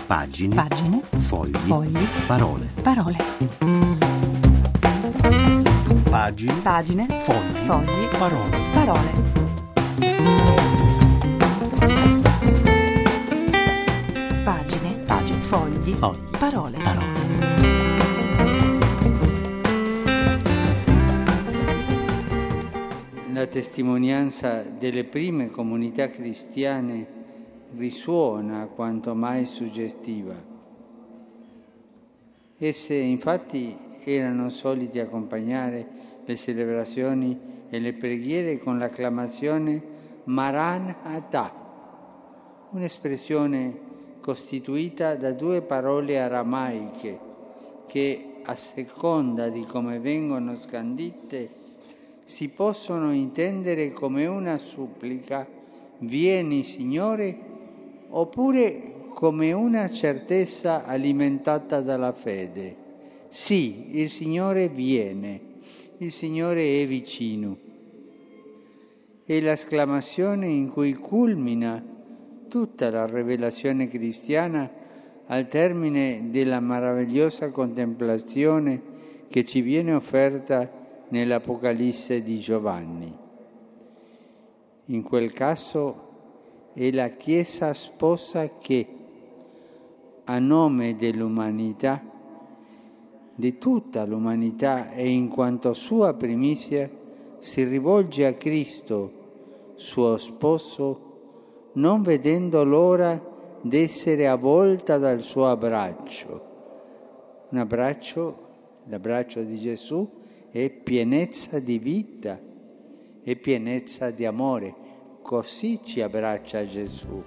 Pagine. Pagine. Fogli. Fogli. Parole. Parole. Pagine. Pagine. Fogli. Fogli. Parole. Parole. Pagine. Pagine. Fogli. Fogli. Parole. Parole. La testimonianza delle prime comunità cristiane risuona quanto mai suggestiva. Esse infatti erano soliti accompagnare le celebrazioni e le preghiere con l'acclamazione Maranatha, un'espressione costituita da due parole aramaiche che, a seconda di come vengono scandite, si possono intendere come una supplica, vieni Signore, oppure come una certezza alimentata dalla fede. Sì, il Signore viene, il Signore è vicino. È l'esclamazione in cui culmina tutta la rivelazione cristiana al termine della meravigliosa contemplazione che ci viene offerta nell'Apocalisse di Giovanni. In quel caso è la Chiesa sposa che, a nome dell'umanità, di tutta l'umanità e in quanto sua primizia, si rivolge a Cristo, suo sposo, non vedendo l'ora d'essere avvolta dal suo abbraccio. Un abbraccio, l'abbraccio di Gesù, è pienezza di vita, è pienezza di amore. Così ci abbraccia Gesù.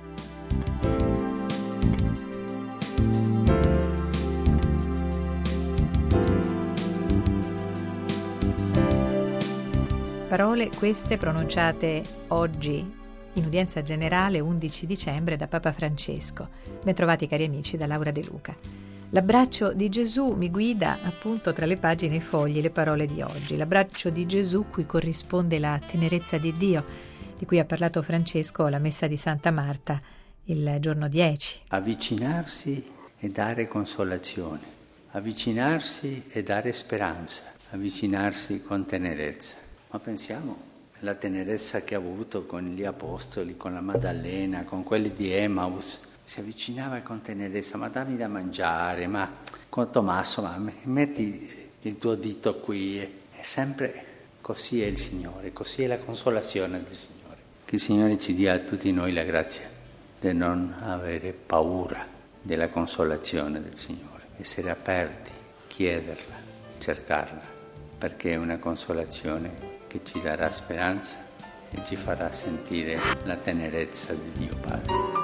Parole queste pronunciate oggi in udienza generale 11 dicembre da Papa Francesco. Bentrovati cari amici da Laura De Luca. L'abbraccio di Gesù mi guida appunto tra le pagine e i fogli, le parole di oggi. L'abbraccio di Gesù cui corrisponde la tenerezza di Dio, di cui ha parlato Francesco alla messa di Santa Marta il giorno 10. Avvicinarsi e dare consolazione, avvicinarsi e dare speranza, avvicinarsi con tenerezza. Ma pensiamo alla tenerezza che ha avuto con gli apostoli, con la Maddalena, con quelli di Emmaus. Si avvicinava con tenerezza, ma dammi da mangiare, ma con Tommaso, ma metti il tuo dito qui. È sempre così è il Signore, così è la consolazione del Signore. Che il Signore ci dia a tutti noi la grazia di non avere paura della consolazione del Signore, essere aperti, chiederla, cercarla, perché è una consolazione che ci darà speranza e ci farà sentire la tenerezza di Dio Padre.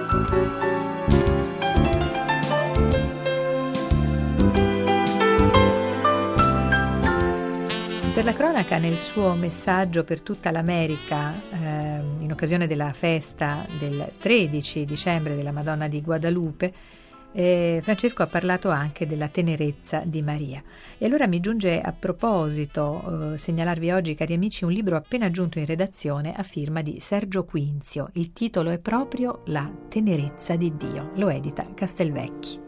Per la cronaca, nel suo messaggio per tutta l'America, in occasione della festa del 13 dicembre della Madonna di Guadalupe, Francesco ha parlato anche della tenerezza di Maria. E allora mi giunge a proposito segnalarvi oggi, cari amici, un libro appena giunto in redazione a firma di Sergio Quinzio. Il titolo è proprio La tenerezza di Dio. Lo edita Castelvecchi.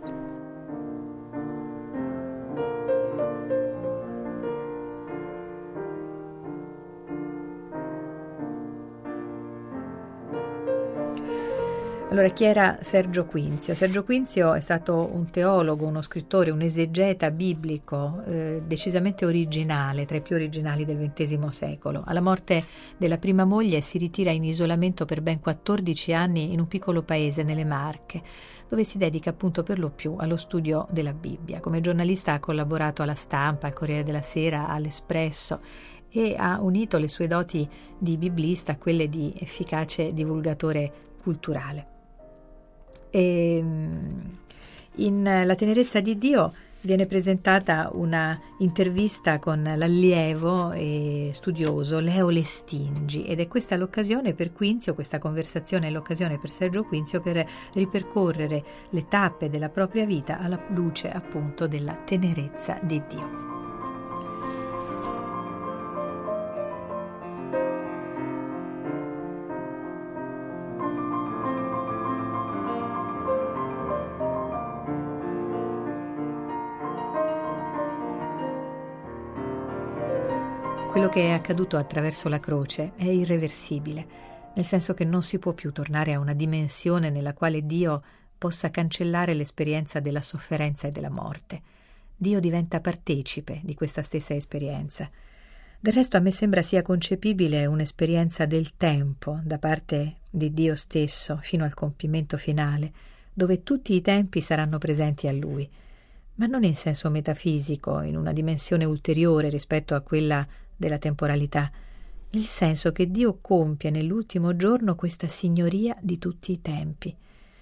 Allora, chi era Sergio Quinzio? Sergio Quinzio è stato un teologo, uno scrittore, un esegeta biblico decisamente originale, tra i più originali del XX secolo. Alla morte della prima moglie si ritira in isolamento per ben 14 anni in un piccolo paese nelle Marche, dove si dedica appunto per lo più allo studio della Bibbia. Come giornalista ha collaborato alla Stampa, al Corriere della Sera, all'Espresso e ha unito le sue doti di biblista a quelle di efficace divulgatore culturale. E in La tenerezza di Dio viene presentata una intervista con l'allievo e studioso Leo Lestingi, ed è questa l'occasione per Quinzio, questa conversazione è l'occasione per Sergio Quinzio per ripercorrere le tappe della propria vita alla luce appunto della tenerezza di Dio. Quello che è accaduto attraverso la croce è irreversibile, nel senso che non si può più tornare a una dimensione nella quale Dio possa cancellare l'esperienza della sofferenza e della morte. Dio diventa partecipe di questa stessa esperienza. Del resto a me sembra sia concepibile un'esperienza del tempo da parte di Dio stesso fino al compimento finale, dove tutti i tempi saranno presenti a Lui, ma non in senso metafisico, in una dimensione ulteriore rispetto a quella della temporalità, nel senso che Dio compie nell'ultimo giorno questa signoria di tutti i tempi.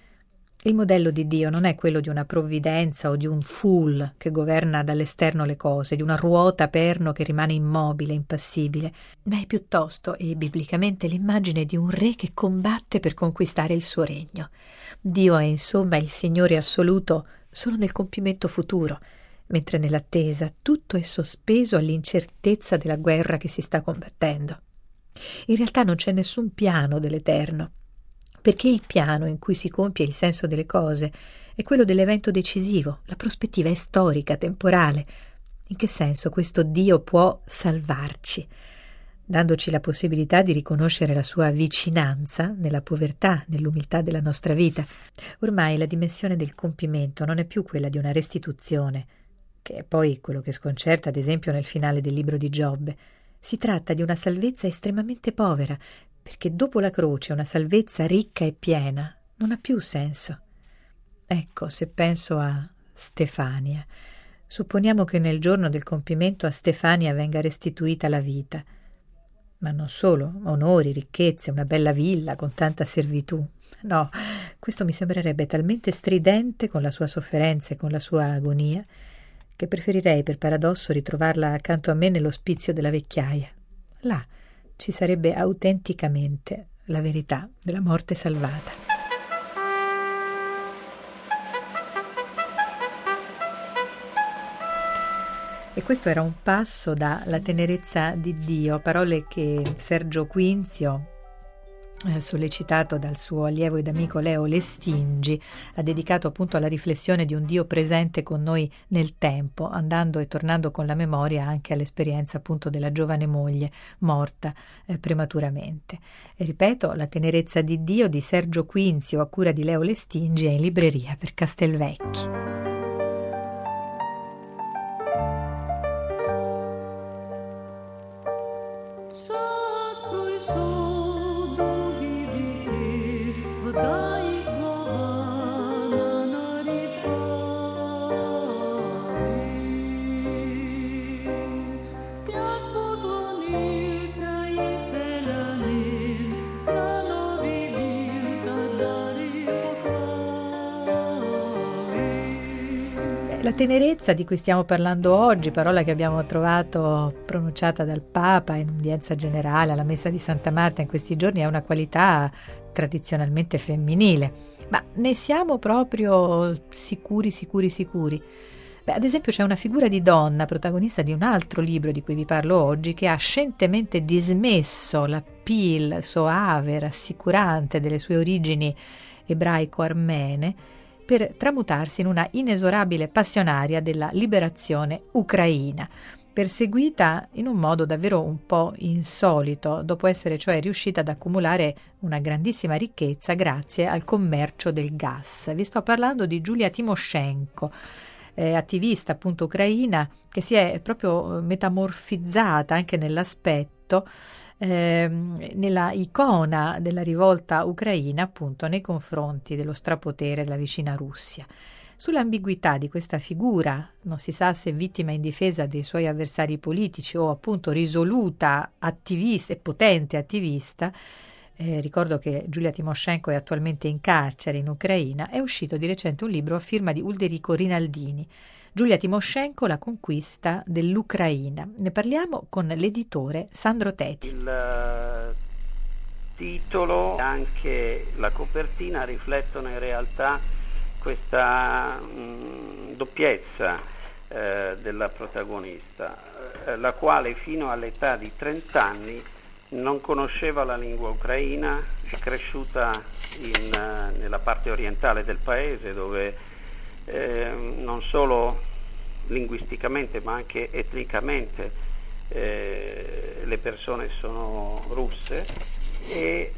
Il modello di Dio non è quello di una provvidenza o di un fool che governa dall'esterno le cose, di una ruota perno che rimane immobile, impassibile, ma è piuttosto, e biblicamente, l'immagine di un re che combatte per conquistare il suo regno. Dio è insomma il Signore assoluto solo nel compimento futuro, mentre nell'attesa tutto è sospeso all'incertezza della guerra che si sta combattendo. In realtà non c'è nessun piano dell'eterno, perché il piano in cui si compie il senso delle cose è quello dell'evento decisivo, la prospettiva è storica, temporale. In che senso questo Dio può salvarci, dandoci la possibilità di riconoscere la sua vicinanza nella povertà, nell'umiltà della nostra vita? Ormai la dimensione del compimento non è più quella di una restituzione, che è poi quello che sconcerta, ad esempio, nel finale del libro di Giobbe. Si tratta di una salvezza estremamente povera, perché dopo la croce una salvezza ricca e piena non ha più senso. Ecco, se penso a Stefania, supponiamo che nel giorno del compimento a Stefania venga restituita la vita, ma non solo onori, ricchezze, una bella villa con tanta servitù. No, questo mi sembrerebbe talmente stridente con la sua sofferenza e con la sua agonia che preferirei per paradosso ritrovarla accanto a me nell'ospizio della vecchiaia. Là ci sarebbe autenticamente la verità della morte salvata. E questo era un passo da La tenerezza di Dio, parole che Sergio Quinzio, sollecitato dal suo allievo ed amico Leo Lestingi, ha dedicato appunto alla riflessione di un Dio presente con noi nel tempo, andando e tornando con la memoria anche all'esperienza appunto della giovane moglie morta prematuramente. E ripeto, La tenerezza di Dio di Sergio Quinzio a cura di Leo Lestingi è in libreria per Castelvecchi. La tenerezza di cui stiamo parlando oggi, parola che abbiamo trovato pronunciata dal Papa in udienza generale alla Messa di Santa Marta in questi giorni, è una qualità tradizionalmente femminile. Ma ne siamo proprio sicuri? Beh, ad esempio c'è una figura di donna, protagonista di un altro libro di cui vi parlo oggi, che ha scientemente dismesso l'appeal soave, rassicurante delle sue origini ebraico-armene per tramutarsi in una inesorabile passionaria della liberazione ucraina, perseguita in un modo davvero un po' insolito, dopo essere cioè riuscita ad accumulare una grandissima ricchezza grazie al commercio del gas. Vi sto parlando di Giulia Timoshenko, attivista appunto ucraina, che si è proprio metamorfizzata anche nell'aspetto, nella icona della rivolta ucraina appunto nei confronti dello strapotere della vicina Russia. Sull'ambiguità di questa figura, non si sa se vittima indifesa dei suoi avversari politici o appunto risoluta attivista e potente attivista, ricordo che Giulia Timoshenko è attualmente in carcere in Ucraina, è uscito di recente un libro a firma di Ulderico Rinaldini, Giulia Timoshenko, la conquista dell'Ucraina. Ne parliamo con l'editore Sandro Teti. Il titolo e anche la copertina riflettono in realtà questa doppiezza della protagonista, la quale fino all'età di 30 anni non conosceva la lingua ucraina, è cresciuta nella parte orientale del paese, dove non solo linguisticamente ma anche etnicamente le persone sono russe, e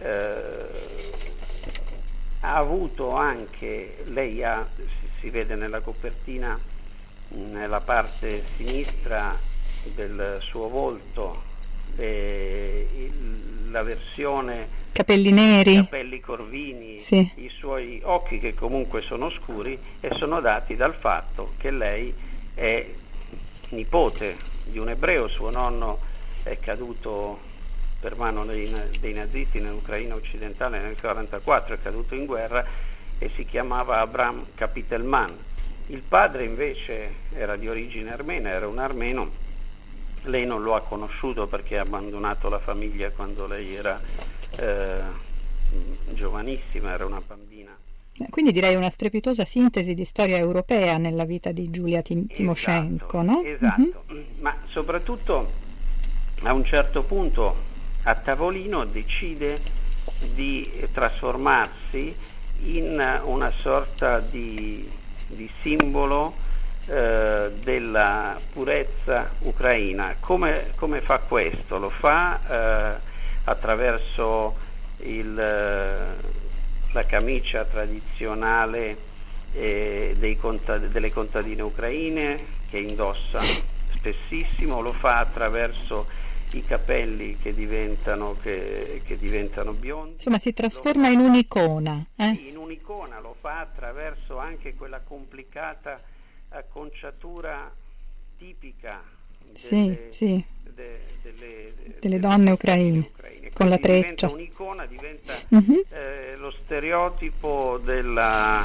ha avuto anche, si vede nella copertina, nella parte sinistra del suo volto, la versione capelli neri, capelli corvini, sì. I suoi occhi che comunque sono scuri, e sono dati dal fatto che lei è nipote di un ebreo. Suo nonno è caduto per mano dei nazisti nell'Ucraina occidentale nel 1944, è caduto in guerra, e si chiamava Abram Kapitelman. Il padre invece era di origine armena, era un armeno. Lei non lo ha conosciuto perché ha abbandonato la famiglia quando lei era giovanissima, era una bambina. Quindi direi una strepitosa sintesi di storia europea nella vita di Giulia Timoshenko, no? Esatto, ma soprattutto a un certo punto a tavolino decide di trasformarsi in una sorta di simbolo della purezza ucraina. Come fa questo? Lo fa attraverso la camicia tradizionale delle contadine ucraine, che indossa spessissimo, lo fa attraverso i capelli che diventano biondi. Insomma, si trasforma in un'icona. Sì, in un'icona, lo fa attraverso anche quella complicata acconciatura tipica delle donne ucraine, con la treccia. Diventa un'icona, diventa lo stereotipo della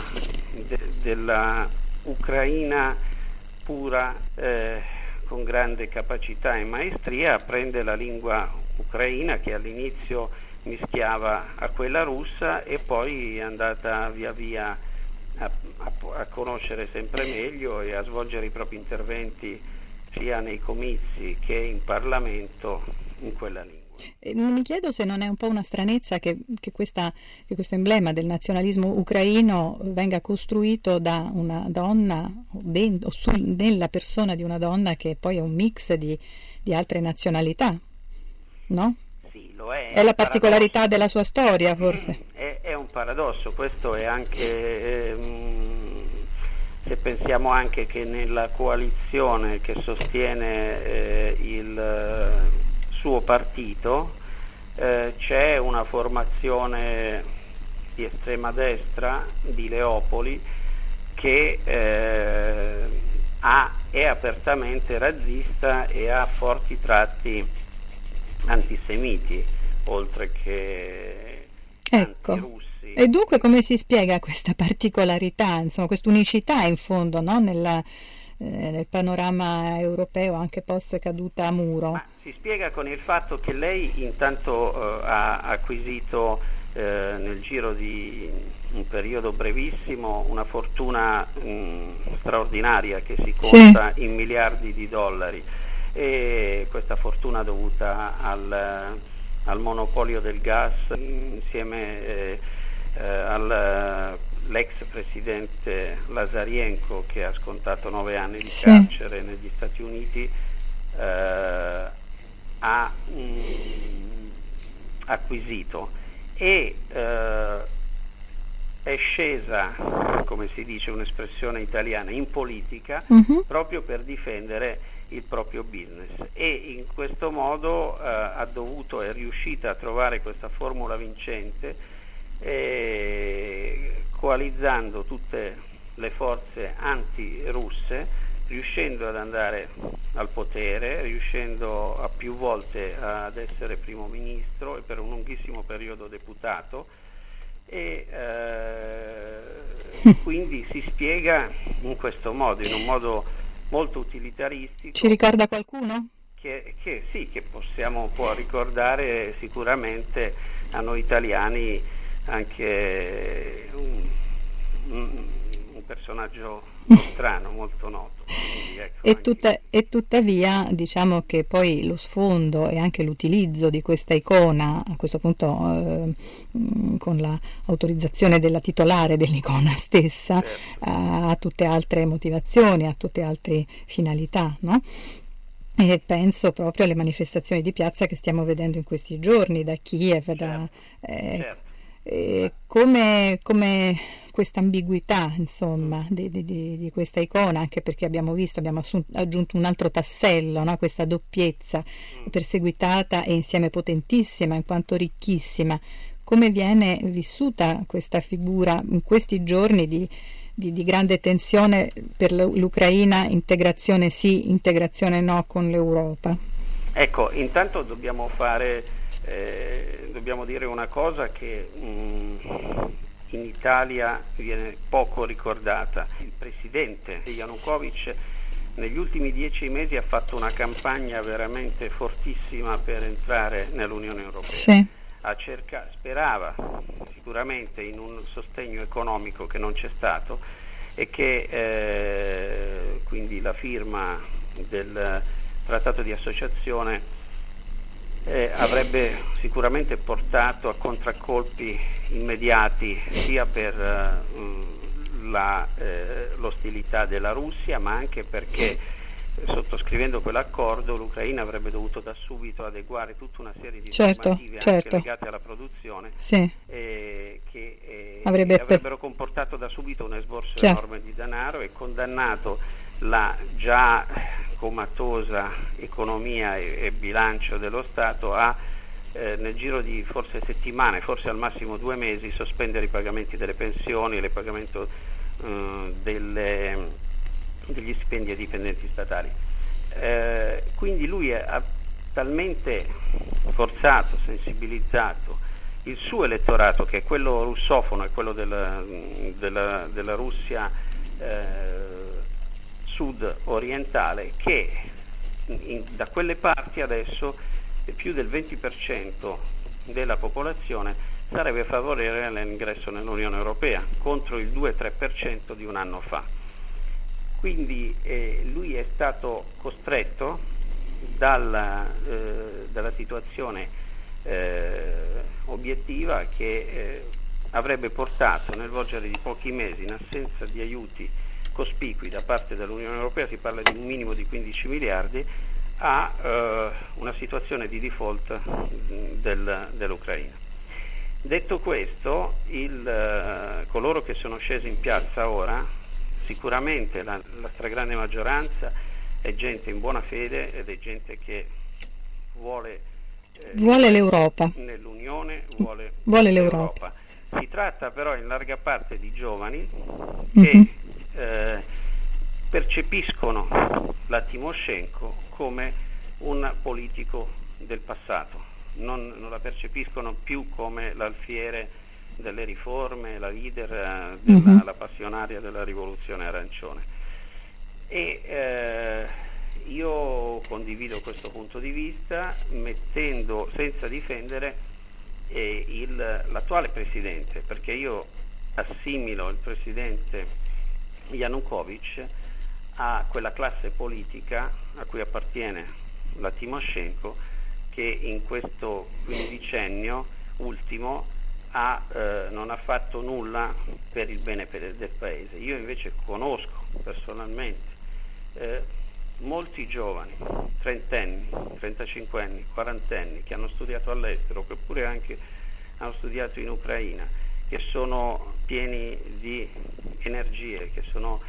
Ucraina pura, con grande capacità e maestria. Prende la lingua ucraina, che all'inizio mischiava a quella russa, e poi è andata via via a conoscere sempre meglio e a svolgere i propri interventi sia nei comizi che in Parlamento in quella lingua. Mi chiedo se non è un po' una stranezza che questo emblema del nazionalismo ucraino venga costruito da una donna, nella persona di una donna che poi è un mix di altre nazionalità, no? Sì, lo è. È la particolarità della sua storia, forse. È un paradosso, questo è anche, se pensiamo anche che nella coalizione che sostiene il suo partito c'è una formazione di estrema destra di Leopoli che è apertamente razzista e ha forti tratti antisemiti, oltre che antirussi. E dunque come si spiega questa particolarità, insomma, quest'unicità in fondo, no? Nel panorama europeo anche post caduta a muro? Ma si spiega con il fatto che lei intanto ha acquisito nel giro di un periodo brevissimo una fortuna straordinaria che si conta in miliardi di dollari, e questa fortuna dovuta al monopolio del gas insieme all'ex presidente Lazarienko, che ha scontato 9 anni di carcere negli Stati Uniti, ha acquisito, e è scesa, come si dice, un'espressione italiana, in politica, proprio per difendere il proprio business, e in questo modo è riuscita a trovare questa formula vincente, coalizzando tutte le forze anti-russe, riuscendo ad andare al potere, riuscendo a più volte ad essere primo ministro e per un lunghissimo periodo deputato, e quindi si spiega in questo modo, in un modo molto utilitaristico. Ci ricorda qualcuno? Che può ricordare sicuramente a noi italiani anche un personaggio strano, molto noto. Quindi, ecco, e tuttavia diciamo che poi lo sfondo e anche l'utilizzo di questa icona, a questo punto con l'autorizzazione della titolare dell'icona stessa, certo, ha tutte altre motivazioni, ha tutte altre finalità, no? E penso proprio alle manifestazioni di piazza che stiamo vedendo in questi giorni da Kiev, Certo. come questa ambiguità, insomma, di questa icona, anche perché abbiamo aggiunto un altro tassello, no? Questa doppiezza perseguitata e insieme potentissima, in quanto ricchissima. Come viene vissuta questa figura in questi giorni di grande tensione per l'Ucraina, integrazione sì, integrazione no con l'Europa? Ecco, intanto dobbiamo dire una cosa che in Italia viene poco ricordata. Il presidente Yanukovych negli ultimi 10 mesi ha fatto una campagna veramente fortissima per entrare nell'Unione Europea. Sì. Sperava sicuramente in un sostegno economico che non c'è stato e che quindi la firma del trattato di associazione avrebbe sicuramente portato a contraccolpi immediati sia per l'ostilità della Russia, ma anche perché sottoscrivendo quell'accordo l'Ucraina avrebbe dovuto da subito adeguare tutta una serie di normative anche legate alla produzione, sì, che avrebbero comportato da subito un esborso enorme di denaro e condannato la già comatosa economia e bilancio dello Stato a nel giro di forse settimane, forse al massimo 2 mesi, sospendere i pagamenti delle pensioni, il pagamento degli stipendi ai dipendenti statali. Quindi lui ha talmente forzato, sensibilizzato il suo elettorato, che è quello russofono, è quello della Russia sud-orientale, che da quelle parti adesso più del 20% della popolazione sarebbe favorevole all'ingresso nell'Unione Europea, contro il 2-3% di un anno fa. Quindi lui è stato costretto dalla situazione obiettiva che avrebbe portato nel volgere di pochi mesi, in assenza di aiuti cospicui da parte dell'Unione Europea, si parla di un minimo di 15 miliardi, a una situazione di default dell'Ucraina. Detto questo, coloro che sono scesi in piazza ora, sicuramente la stragrande maggioranza è gente in buona fede ed è gente che vuole l'Europa. Nell'Unione vuole l'Europa. Si tratta però in larga parte di giovani che percepiscono la Timoshenko come un politico del passato, non la percepiscono più come l'alfiere delle riforme, la leader la passionaria della rivoluzione arancione. E io condivido questo punto di vista, mettendo senza difendere l'attuale presidente, perché io assimilo il presidente Yanukovych a quella classe politica a cui appartiene la Timoshenko, che in questo quindicennio ultimo non ha fatto nulla per il bene del paese. Io invece conosco personalmente molti giovani, 30enni, 35enni, 40enni, che hanno studiato all'estero, che pure anche hanno studiato in Ucraina, che sono pieni di energie, che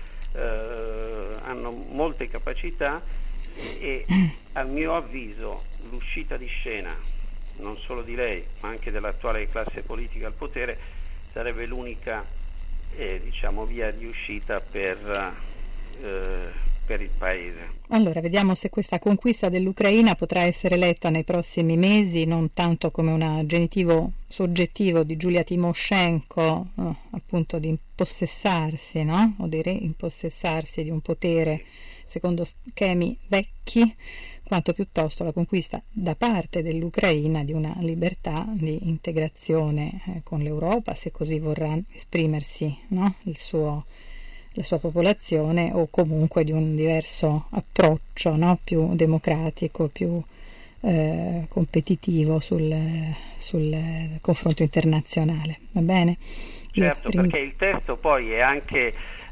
hanno molte capacità, e a mio avviso l'uscita di scena non solo di lei ma anche dell'attuale classe politica al potere sarebbe l'unica via di uscita per il paese. Allora vediamo se questa conquista dell'Ucraina potrà essere letta nei prossimi mesi non tanto come un aggettivo soggettivo di Giulia Timoshenko, appunto di impossessarsi, no? O di reimpossessarsi di un potere secondo schemi vecchi, quanto piuttosto la conquista da parte dell'Ucraina di una libertà di integrazione con l'Europa, se così vorrà esprimersi, no? La sua popolazione, o comunque di un diverso approccio, no? Più democratico, più competitivo sul confronto internazionale. Va bene? Certo, perché il testo poi è anche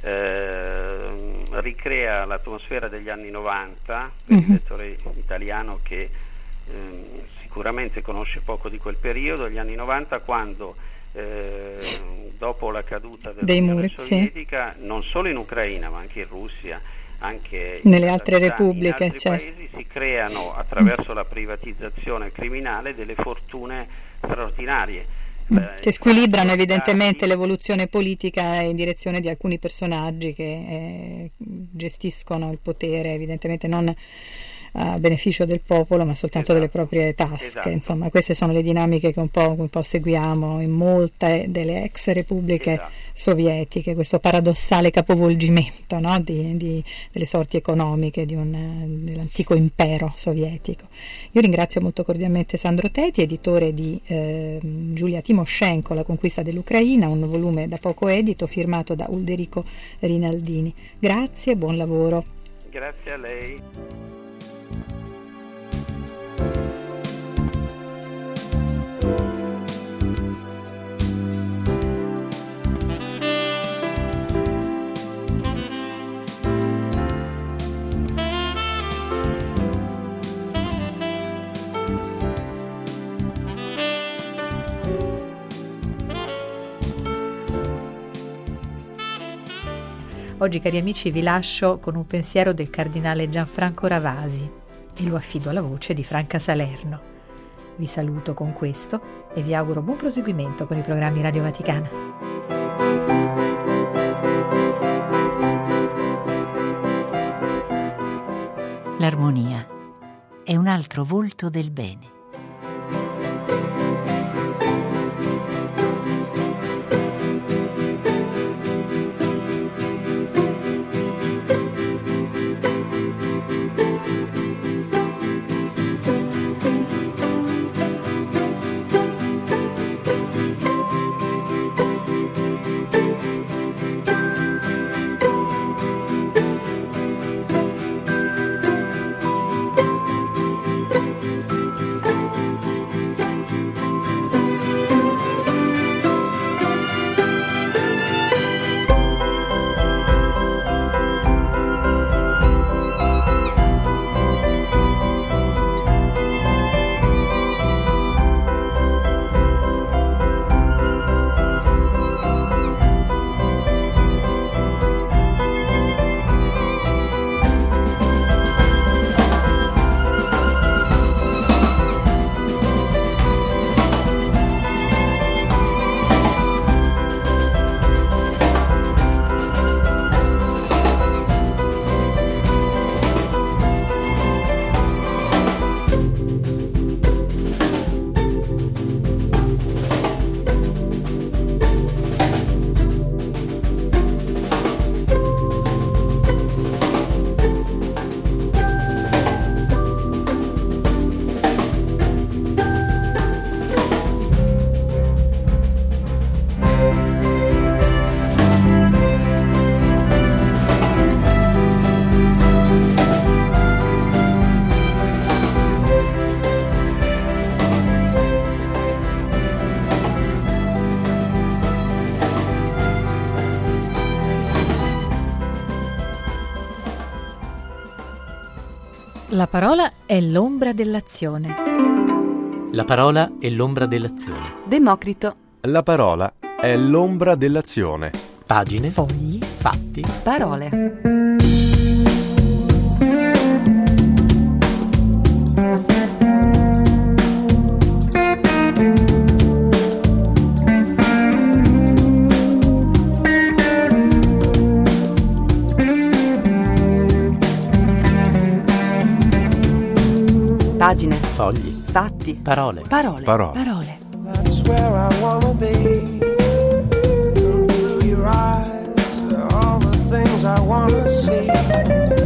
ricrea l'atmosfera degli anni 90 per il lettore italiano che sicuramente conosce poco di quel periodo, gli anni 90, quando dopo la caduta dell'Unione Sovietica, non solo in Ucraina ma anche in Russia, anche nelle altre repubbliche, in altri paesi si creano attraverso la privatizzazione criminale delle fortune straordinarie che squilibrano evidentemente l'evoluzione politica in direzione di alcuni personaggi che gestiscono il potere evidentemente non a beneficio del popolo ma soltanto delle proprie tasche. Insomma, queste sono le dinamiche che un po' seguiamo in molte delle ex repubbliche sovietiche, questo paradossale capovolgimento, no? delle sorti economiche dell'antico impero sovietico. Io ringrazio molto cordialmente Sandro Teti, editore di Giulia Timoshenko, La conquista dell'Ucraina, un volume da poco edito firmato da Ulderico Rinaldini. Grazie, buon lavoro. Grazie a lei. Oggi, cari amici, vi lascio con un pensiero del cardinale Gianfranco Ravasi e lo affido alla voce di Franca Salerno. Vi saluto con questo e vi auguro buon proseguimento con i programmi Radio Vaticana. L'armonia è un altro volto del bene. La parola è l'ombra dell'azione. La parola è l'ombra dell'azione. Democrito. La parola è l'ombra dell'azione. Pagine, Fogli, fatti, Parole. Pagine, fogli, fatti, parole. parole. Parole. That's where I wanna be. Through your eyes, all the things I wanna see.